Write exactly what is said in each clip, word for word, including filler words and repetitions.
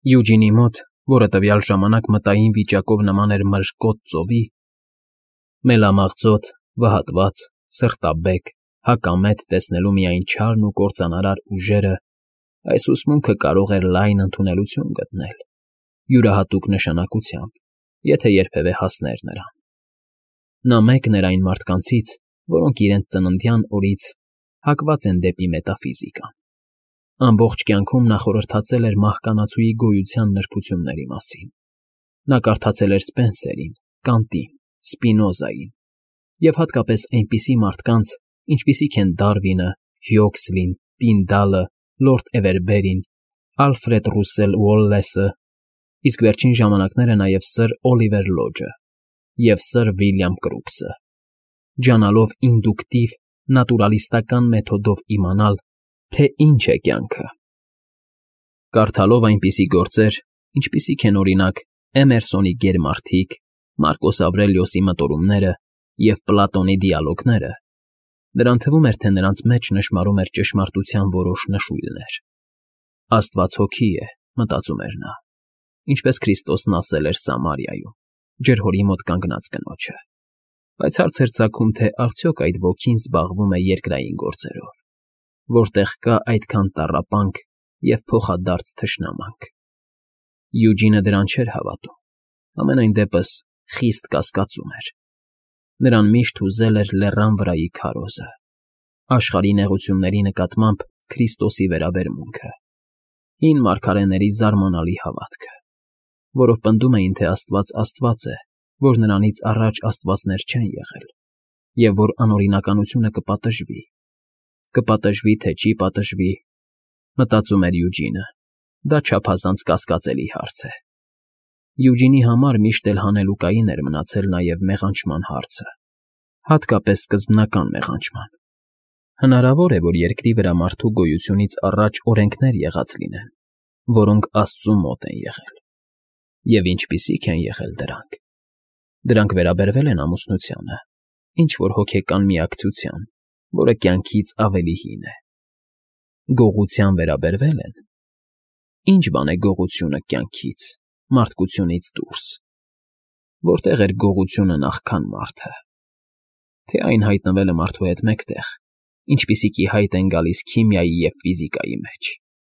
Յուջինի մոտ, որը տվյալ ժամանակ մտային վիճակով նման էր մրրկոտ ծովի, մելամաղձոտ, վհատված, սրտաբեկ, հակամետ տեսնելու միայն չարն ու կործանարար ուժերը, այս ուսմունքը կարող էր լայն ընդունելություն գտնել, յուրահատուկ նշանակությամբ, եթե երբևէ հասներ նրան։ Նա մեկն էր այն մարդկանցից, որոնք իրենց ծննդյան օրից հակված են դեպի մետաֆիզիկան։ Ամբողջ կյանքում նա խորհրդածել էր մահկանացուի գոյության նրբությունների մասին։ Նա կարդացել էր Սպենսերին, Կանտին, Սպինոզային և հատկապես այնպիսի մարդկանց, ինչպիսիք են Դարվինը, Հյուքսլին, Տինդալը, լորդ Էվերբերին, Ալֆրեդ Ռուսել Ուոլլեսը, իսկ վերջին ժամանակները նաև սըր Օլիվեր Լոջը և սըր Վիլյամ Կրուքսը, ջանալով ինդուկտիվ, նատուրալիստական մեթոդով իմանալ, թե ինչ է կյանքը։ Կարդալով այնպիսի գործեր, ինչպիսիք են, օրինակ, Էմերսոնի Գերմարդիկ, Մարկոս Ավրելիոսի Մտորումները և Պլատոնի Դիալոգները, նրան թվում էր, թե նրանց մեջ նշմարում էր ճշմարտության որոշ նշույլներ։ Աստված հոգի է, մտածում էր նա, ինչպես Քրիստոսն ասել էր Սամարիայում, ջրհորի մոտ կանգնած կնոջը, բայց հարց էր ծագում, թե արդյոք այդ ոգին զբաղվում է երկրային գործերով, որտեղ կա այդքան տառապանք և փոխադարձ թշնամանք։ Յուջինը դրան չէր հավատում, համենայն դեպս խիստ կասկածում էր։ Նրան միշտ հուզել էր լեռան վրայի քարոզը, աշխարհի նեղությունների նկատմամբ Քրիստոսի վերաբերմունքը, հին մարգարեների զարմանալի հավատքը, որով պնդում էին, թե Աստված Աստված է, որ նրանից առաջ աստվածներ չեն եղել, և որ անօրինականությունը կպատժվի, կպատժվի, թե չի պատժվի, մտածում էր Յուջինը, դա չափազանց կասկածելի հարց է։ Յուջինի համար միշտ էլ հանելուկային էր մնացել նաև մեղանչման հարցը, հատկապես սկզբնական մեղանչման։ Հնարավոր է, որ երկրի վրա մարդու գոյությունից առաջ օրենքներ եղած լինեն, որոնք Աստծու մոտ են եղել։ Եվ ինչպիսիք են եղել դրանք։ Դրանք վերաբերվել են ամուսնությանը, ինչ-որ հոգեկան միակցության, որը կյանքից ավելի հին է։ Գողության վերաբերվել են։ Ինչ բան է գողությունը կյանքից, մարդկությունից դուրս։ Որտեղ էր գողությունը նախքան մարդը։ Թե այն հայտնվել է մարդու հետ մեկտեղ, ինչպիսիք ի հայտ են գալիս քիմիայի և ֆիզիկայի մեջ։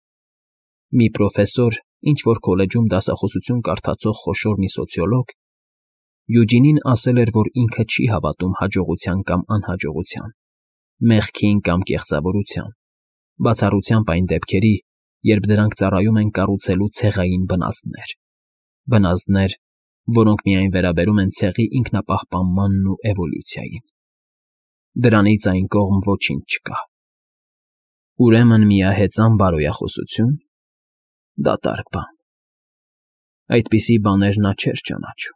Մի պրոֆեսոր, ինչ-որ քոլեջում դասախոսություն կարդացող խոշոր մի սոցիոլոգ, Յուջինին ասել էր, որ ինքը չի հավատում հաջողության կամ անհաջողության, մեղքին կամ կեղծավորության, բացառությամբ այն դեպքերի, երբ դրանք ծառայում են կառուցելու ցեղային բնազդներ, բնազդներ, որոնք միայն վերաբերում են ցեղի ինքնապահպանմանն ու էվոլյուցիային։ Դրանից այն կողմ ոչինչ չկա։ Ուրեմն միահեծան բարոյախոսություն, դատարկ բան։ Այդպիսի բաներ նա չէր ճանաչում։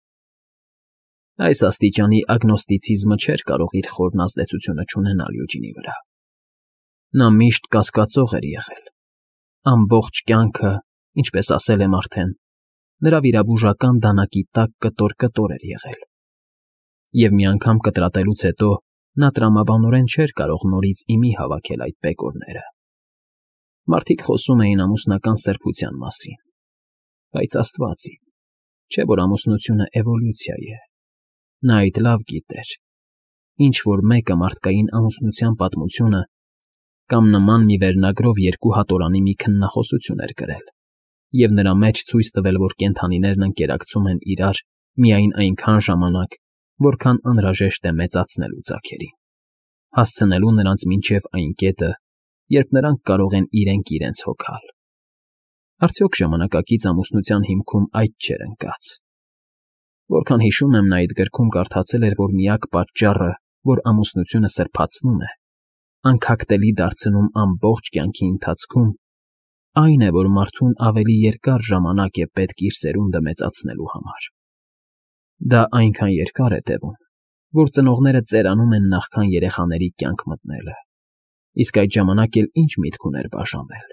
Այս աստիճանի ագնոստիցիզմը չէր կարող իր խորն ազդեցությունը չունենալ Յուջինի վրա։ Նա միշտ կասկածող էր եղել։ Ամբողջ կյանքը, ինչպես ասել եմ արդեն, նրա վիրաբուժական դանակի տակ կտոր-կտոր էր եղել։ Եվ մի անգամ կտրատելուց հետո նա տրամաբանորեն չէր կարող նորից ի մի հավաքել այդ բեկորները։ Մարդիկ խոսում էին ամուսնական սրբության մասին, բայց Աստվածին, չէ՞ որ ամուսնությունը էվոլյուցիա է։ Նա այդ լավ գիտեր, ինչ որ մեկը մարդկային ամուսնության պատմությունը կամ նման մի վերնագրով երկու հատորանի մի քննախոսություն էր գրել, և նրա մեջ ցույց տվել, որ կենդանիներն ընկերակցում են իրար միայն այնքան ժամանակ, որքան անհրաժեշտ է մեծացնելու ձագերին, հասցնելու նրանց մինչև այն կետը, երբ նրանք կարող են իրենք իրենց հոգալ։ Արդյոք ժամանակակից ամուսնության հիմքում այդ չէր ընկած։ Որքան հիշում եմ, նա այդ գրքում կարդացել էր, որ միակ պատճառը, որ ամուսնությունը սրբացնում է, անքակտելի դարձնում ամբողջ կյանքի ընթացքում, այն է, որ մարդուն ավելի երկար ժամանակ է պետք իր սերունդը մեծացնելու համար։ Դա այնքան երկար է տևում, որ ծնողները ծերանում են նախքան երեխաների կյանք մտնելը, իսկ այդ ժամանակ էլ ինչ միտք ուներ բաժանվել։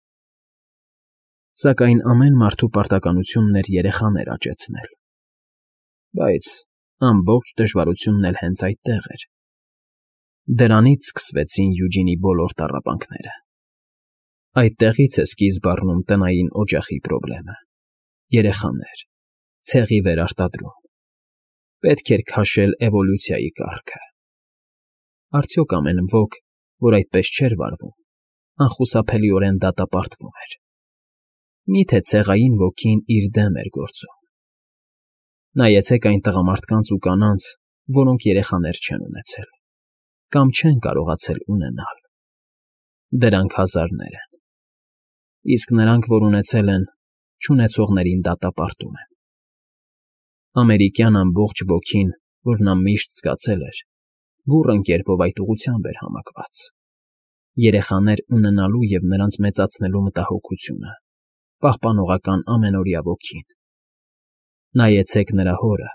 Սակայն ամեն մարդու պարտականությունն էր երեխաներ աճեցնել։ Բայց ամբողջ դժվարությունն էլ հենց այդտեղ էր։ Դրանից սկսվեցին Յուջինի բոլոր տառապանքները։ Այդտեղից է սկիզբ առնում տնային օջախի խնդիրը։ Երեխաներ, ցեղի վերարտադրում։ Պետք էր քաշել էվոլյուցիայի կառքը։ Արդյոք ամեն ոք, որ այդպես չէր վարվում, անխուսափելիորեն դատապարտվում էր։ Մի՞թե ցեղային ոգին իր դեմ էր գործում։ Նայեցեք այն տղամարդկանց ու կանանց, որոնք երեխաներ չեն ունեցել կամ չեն կարողացել ունենալ։ Դրանք հազարներ են։ Իսկ նրանք, որ ունեցել են, չունեցողներին դատապարտում են։ Ամերիկյան ամբողջ ոգին, որ նա միշտ զգացել էր, բուռն կերպով այդ ուղղությամբ էր համակված։ Երեխաներ ունենալու և նրանց մեծացնելու մտահոգությունը, պահպանողական ամենօրյա ոգին։ Նայեցեք նրա հորը։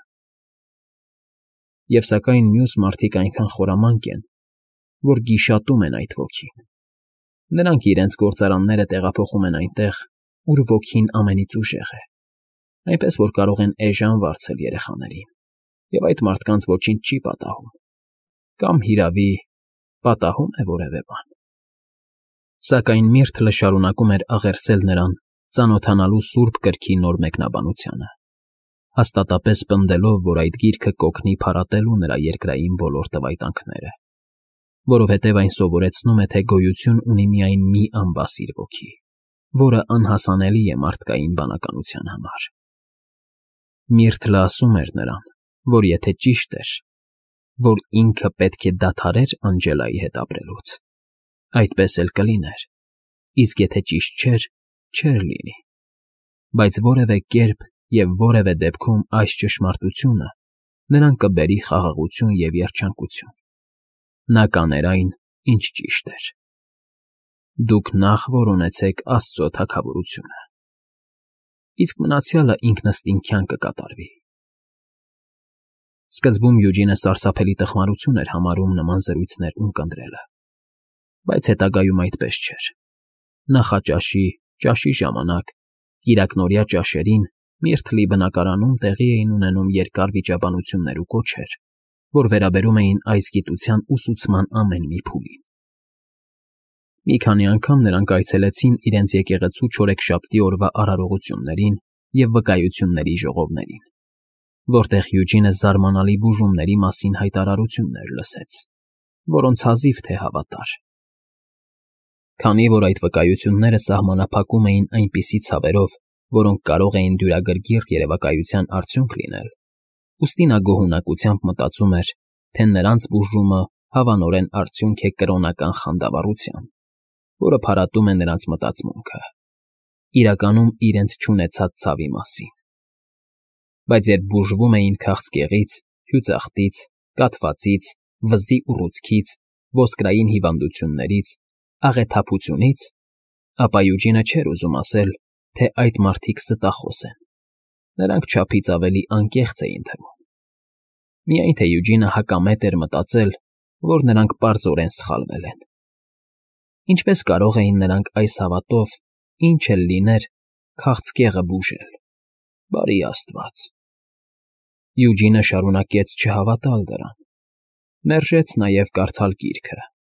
Եվ սակայն մյուս մարդիկ այնքան խորամանկ են, որ գիշատում են այդ ոգին։ Նրանք իրենց գործարանները տեղափոխում են այնտեղ, ուր ոգին ամենից ուժեղ է, այնպես որ կարող են էժան վարձել երեխաներին, և այդ մարդկանց ոչինչ չի պատահում, կամ, հիրավի, պատահում է որևէ բան։ Սակայն Միրթլը շարունակում էր աղերսել նրան ծանոթանալու Սուրբ Կրքի նոր մեկնաբանությանը, հաստատապես պնդելով, որ այդ գիրքը կօգնի փարատելու նրա երկրային բոլոր տվայտանքները, որովհետև այն սովորեցնում է, թե գոյություն ունի միայն մի անբասիր ոգի, որը անհասանելի է մարդկային բանականության համար։ Միրթլը ասում էր նրան, որ եթե ճիշտ էր, որ ինքը պետք է դադարեր Անջելայի հետ ապրելուց, այդպես էլ կլիներ, իսկ եթե ճիշտ չէր, չէր լինի, բայց որևէ կերպ և որևէ դեպքում այս ճշմարտությունը նրան կբերի խաղաղություն և երջանկություն։ Նա կաներ այն, ինչ ճիշտ էր։ Դուք նախ որոնեցեք Աստծո թագավորությունը, իսկ մնացյալը ինքնըստինքյան կկատարվի։ Սկզբում Յուջինը սարսափելի տխմարություն էր համարում նման զրույցներ ունկնդրելը, բայց հետագայում այդպես չէր։ Նախաճաշի, ճաշի ժամանակ, կիրակնօրյա ճաշերին Միրթլի բնակարանում տեղի էին ունենում երկար վիճաբանություններ ու կոչեր, որ վերաբերում էին այս գիտության ուսուցման ամեն մի փուլին։ Մի քանի անգամ նրանք այցելեցին իրենց եկեղեցու չորեքշաբթի օրվա արարողություններին և վկայությունների ժողովներին, որտեղ Յուջինը զարմանալի բուժումների մասին հայտարարություններ լսեց, որոնց հազիվ թե հավատար։ Քանի որ այդ վկայությունները սահմանափակում էին այնպիսի ցավերով, որոնք կարող էին դյուրագրգիռ երևակայության արդյունք լինել, ուստի նա գոհունակությամբ մտածում էր, թե նրանց բուժումը հավանորեն արդյունք է կրոնական խանդավառության, որը փարատում է նրանց մտածմունքը, իրականում իրենց չունեցած ցավի մասին։ Բայց երբ բուժվում էին քաղցկեղից, հյուծախտից, կաթվածից, վզի ուռուցքից, ոսկրային հիվանդություններից, աղեթափությունից, ապա Յուջինը չէր ուզում ասել, թե այդ մարդիկ ստախոս են, նրանք չափից ավելի անկեղծ էին թվում։ Միայն թե Յուջինը հակամետ էր մտածել, որ նրանք պարզորեն սխալվել են։ Ինչպես կարող էին նրանք այս հավատով, ինչ էլ լիներ, քաղցկեղը բուժել։ Բարի Աստված։ Յուջինը շարունակեց չհավատալ դրան, մերժեց նաև կարդալ գիրքը։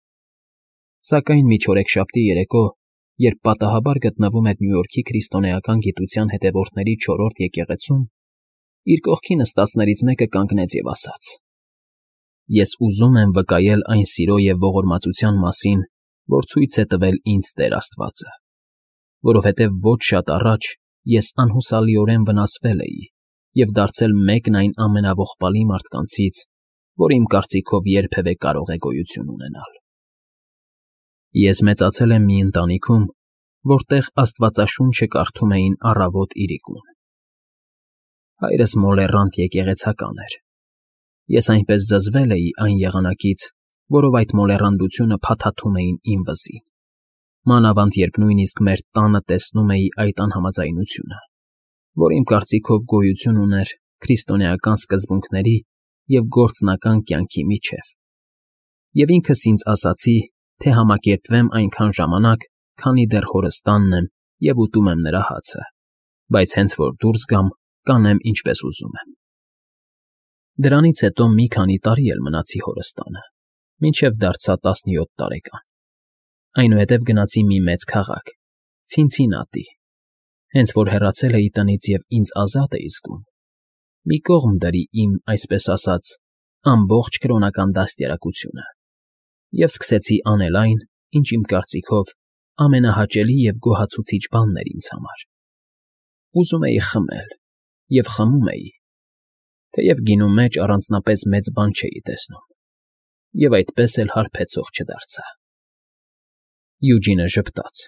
Սակայն մի չորեքշաբթի երեկո, երբ պատահաբար գտնվում էր Նյու Յորքի քրիստոնեական գիտության հետևորդների չորրորդ եկեղեցում, իր կողքի նստածներից մեկը կանգնեց և ասաց. «Ես ուզում եմ վկայել այն սիրո և ողորմածության մասին, որ ցույց է տվել ինձ Տեր Աստվածը, որովհետև ոչ շատ առաջ ես անհուսալիորեն վնասվել էի և դարձել մեկն այն ամենաողբալի մարդկանցից, որ իմ կարծիքով երբևէ կարող է գոյություն ունենալ։ Ես մեծացել եմ մի ընտանիքում, որտեղ Աստվածաշունչը կարդում էին առավոտ իրիկուն։ Հայրս մոլեռանդ եկեղեցական էր։ Ես այնպես զզվել էի այն եղանակից, որով այդ մոլեռանդությունը փաթաթում էին իմ վզին, մանավանդ երբ նույնիսկ մեր տանը տեսնում էի այդ անհամաձայնությունը, որ իմ կարծիքով գոյություն ուներ քրիստոնեական սկզբունքների և գործնական կյանքի միջև, և ինքս ինձ ասացի, թե համակերպվեմ այնքան ժամանակ, քանի դեռ հորս տանն եմ և ուտում եմ նրա հացը, բայց հենց որ դուրս գամ, կանեմ ինչպես ուզում եմ։ Դրանից հետո մի քանի տարի էլ մնացի հորս տանը, մինչև դարձա տասնյոթ տարեկան։ Այնուհետև գնացի մի մեծ քաղաք, Ցինցինատի, հենց որ հեռացել էի տնից և ինձ ազատ էի զգում, մի կողմ դրի իմ, այսպես ասած, ամբողջ կրոնական դաստիարակությունը և սկսեցի անել այն, ինչ իմ կարծիքով ամենահաճելի և գոհացուցիչ բանն էր ինձ համար. ուզում էի խմել և խմում էի, թեև գինու մեջ առանձնապես մեծ բան չէի տեսնում, և այդպես էլ հարբեցող չդարձա։ Յուջինը ժպտաց.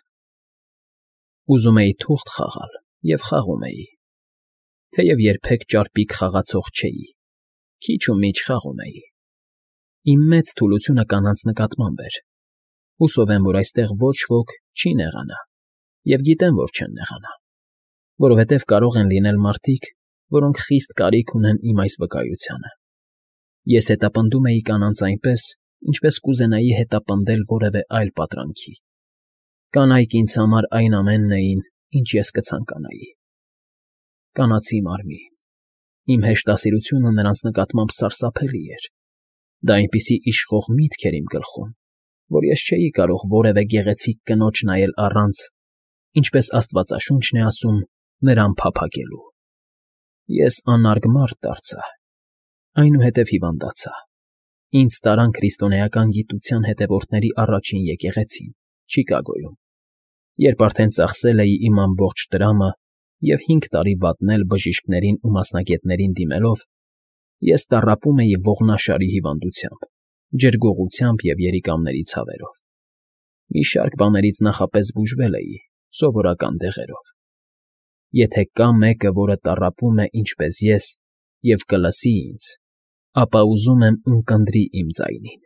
Ուզում էի թուղթ խաղալ և խաղում էի, թեև երբեք ճարպիկ խաղացող չէի, քիչ ու միչ խաղում էի։ Իմ մեծ թուլությունը կանանց նկատմամբ էր, հուսով եմ, որ այստեղ ոչ ոք չի նեղանա և գիտեմ, որ չեն նեղանա, որովհետև կարող են լինել մարդիկ, որոնք խիստ կարիք ունեն իմ այս վկայությանը։ Ես հետապնդում էի կանանց այնպես, ինչպես կուզենայի հետապնդել որևէ այլ պատրանքի։ Կանայք ինձ համար այն ամենն էին, ինչ ես կցանկանայի։ Կանացի մարմին, իմ հեշտասիրությունը նրանց նկատմամբ սարսափելի էր։ Դա այնպիսի իշխող միտք էր իմ գլխում, որ ես չէի կարող որևէ գեղեցիկ կնոջ նայել առանց, ինչպես Աստվածաշունչն է ասում, նրան փափագելու։ Ես անարգ մարդ դարձա, այնուհետև հիվանդացա։ Ինձ տարան քրիստոնեական գիտության հետևորդների առաջին եկեղեցին, Չիկագոյում, երբ արդեն ծախսել էի իմ ամբողջ տրամը և հինգ տարի վատնել բժիշկներին ու մասնագետներին դիմելով, ես տառապում էի ողնաշարի հիվանդությամբ, ջրգողությամբ և երիկամների ցավերով։ Մի շարք բաներից նախապես բուժվել էի, սովորական դեղերով։ Եթե կա մեկը, որը տառապում է ինչպես ես և կլսի ինձ, ապա ուզում եմ ունկնդրի իմ ձայնին։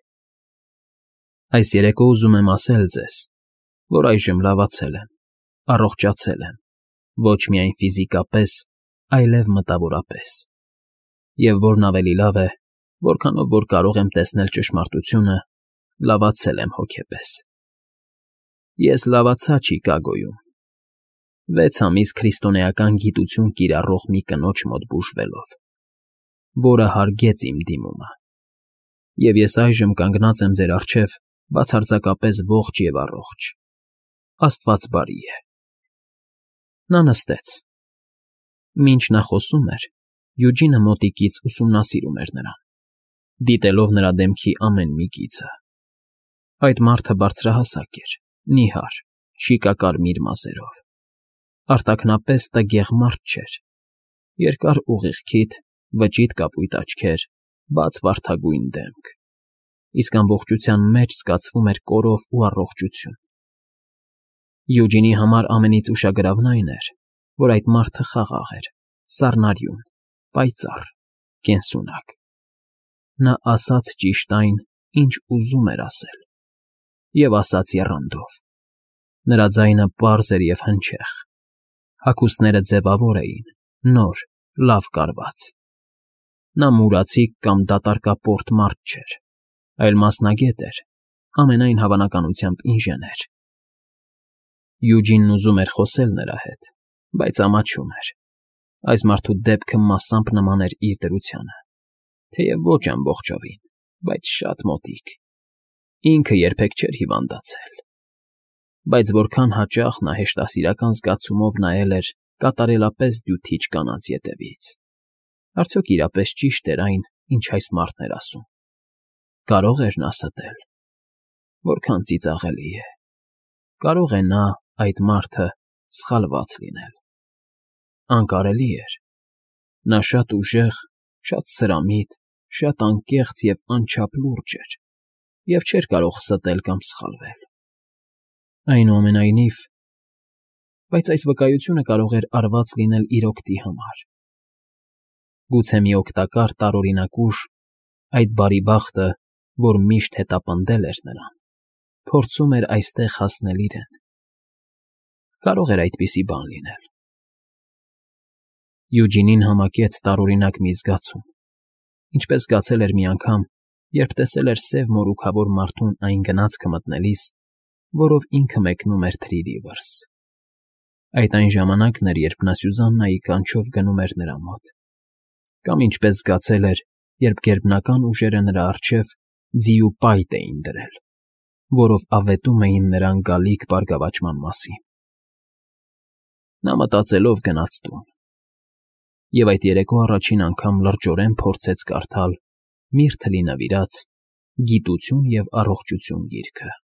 Այս երեկո ուզում եմ ասել ձեզ, որ այժմ լավացել եմ, առողջացել եմ, ոչ միայն ֆիզիկապես, այլև մտավորապես, և որն ավելի լավ է, որքանով որ կարող եմ տեսնել ճշմարտությունը, լավացել եմ հոգեպես։ Ես լավացա Չիկագոյում, վեց ամիս քրիստոնեական գիտություն կիրառող մի կնոջ մոտ բուժվելով, որը հարգեց իմ դիմումը, և ես այժմ կանգնած եմ ձեր առջև բացարձակապես ողջ և առողջ։ Աստված բարի է։ Նա նստեց։ Մինչ նա խոսում էր, Յուջինը մոտիկից ուսումնասիրում էր նրան, դիտելով նրա դեմքի ամեն մի գիծը։ Այդ մարդը բարձրահասակ էր, նիհար, շիկակարմիր մազերով, արտաքնապես տգեղ մարդ չէր, երկար ուղիղ քիթ, վճիտ կապույտ աչքեր, բաց վարդագույն դեմք, իսկ ամբողջության մեջ զգացվում էր կորով ու առողջություն։ Յուջինի համար ամենից ուշագրավն այն էր, որ այդ մարդը խաղաղ էր, սառնարյուն, պայծառ, կենսունակ։ Նա ասաց ճիշտ այն, ինչ ուզում էր ասել, և ասաց եռանդով։ Նրա ձայնը պարզ էր և հնչեղ, հագուստները ձևավոր էին, նոր, լավ կարված։ Նա մուրացիկ կամ դատարկապորտ մարդ չէր, այլ մասնագետ էր, ամենայն հավանականությամբ ինժեներ։ Յուջինն ուզում էր խոսել նրա հետ, բայց ամաչում էր։ Այս մարդու դեպքը մասամբ նման էր իր դրությանը, թեև ոչ ամբողջովին, բայց շատ մոտիկ։ Ինքը երբեք չէր հիվանդացել, բայց որքան հաճախ նա հեշտասիրական զգացումով նայել էր կատարելապես դյութիչ կանանց ետևից։ Արդյոք իրապես ճի՞շտ էր այն, ինչ այս մարդն էր ասում։ Կարո՞ղ էր նա ստել։ Որքան ծիծաղելի է։ Կարո՞ղ է նա, այդ մարդը, սխալված լինել։ Անկարելի էր։ Նա շատ ուժեղ, շատ սրամիտ, շատ անկեղծ և անչափ լուրջ էր և չէր կարող ստել կամ սխալվել։ Այնուամենայնիվ, բայց այս վկայությունը կարող էր արված լինել իր օգտի համար։ Գուցե մի օգտակար տարօրինակ ուժ, այդ բարիբախտը, որ միշտ հետապնդել էր նրան, փորձում էր այստեղ հասնել իրեն։ Կարող էր այդպիսի բան լինել։ Յուջինին համակեց տարօրինակ մի զգացում, ինչպես զգացել էր մի անգամ, երբ տեսել էր սև մորուքավոր մարդուն այն գնացքը մտնելիս, որով ինքը մեկնում էր թրիրի վրս։ Այդ այն ժամանակն էր, երբ նա Սյուզաննայի կանչով գնում էր նրա մոտ, կամ ինչպես զգացել էր, երբ գերբնական ուժերը նրա առջև ձի ու պայտ էին դրել։ որով ավետում էին նրան գալիք բարգավաճման մասին։ Նա մտածելով գնաց տուն և այդ երեկո առաջին անգամ լրջորեն փորձեց կարդալ Միրթլի նվիրած «Գիտություն և առողջություն» գիրքը։